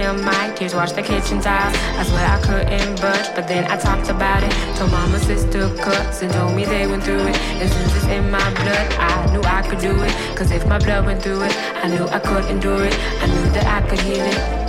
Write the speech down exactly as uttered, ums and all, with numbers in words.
until my tears washed the kitchen tiles. I swear I couldn't budge, but then I talked about it. Told mama, sister, cousin, told me they went through it. And since it's in my blood, I knew I could do it. Cause if my blood went through it, I knew I could endure it. I knew that I could heal it.